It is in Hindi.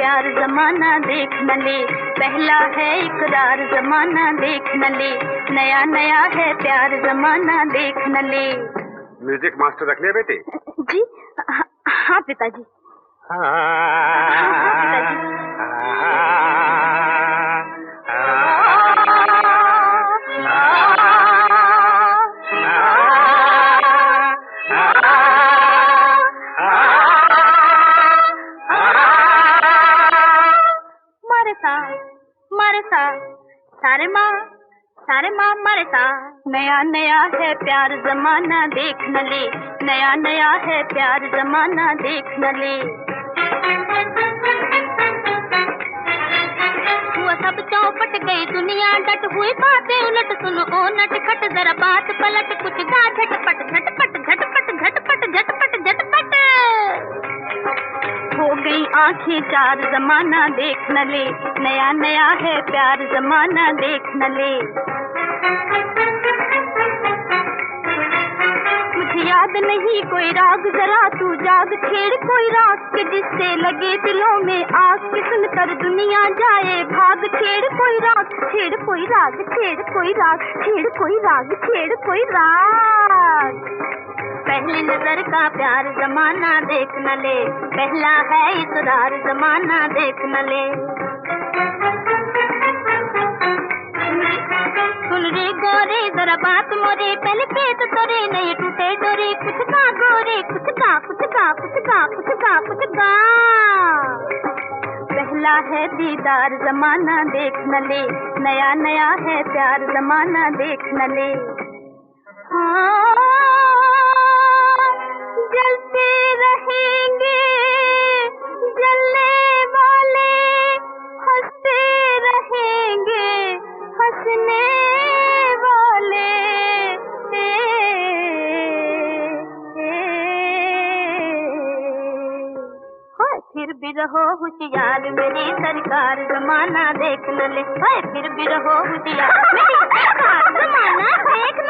प्यार जमाना देख न ले, पहला है इकरार जमाना देख न ले, नया नया है प्यार जमाना देख न ले। म्यूजिक मास्टर रख लिया बेटे? जी हाँ पिताजी। सारे माँ मारे सा, नया नया है प्यार जमाना देख न ले, नया नया है प्यार जमाना देख न ले। हुआ सब चौपट गई दुनिया डट हुई बातें उलट, सुनो ओ नट खट जरा बात पलट, कुछ गा झटपट झटपट झटपट झटपट झटपट झटपट। हो गई आंखें चार जमाना देख न ले, नया नया है प्यार जमाना देख न ले। मुझे याद नहीं कोई राग जरा तू जाग, छेड़ कोई राग के जिससे लगे दिलों में आग, कि सुनकर दुनिया जाए भाग। छेड़ कोई राग, छेड़ कोई राग, छेड़ कोई राग, छेड़ कोई राग, छेड़ कोई राग। पहली नजर का प्यार जमाना देख न ले, पहला है इकरार जमाना देख न ले। सुन रे गोरे जरा बात मोरे, पहले पेट तोरे नहीं टूटे डोरे, कुछ गा गोरे कुछ गा कुछ गा कुछ गा कुछ गा कुछ गा। पहला है दीदार जमाना देख न ले, नया नया है प्यार जमाना देख न ले। जलते रहेंगे जलने वाले, हंसते रहेंगे हंसने वाले। फिर भी रहो होशियार मेरी सरकार जमाना देख न ले, फिर भी रहो होशियार मेरी सरकार जमाना देख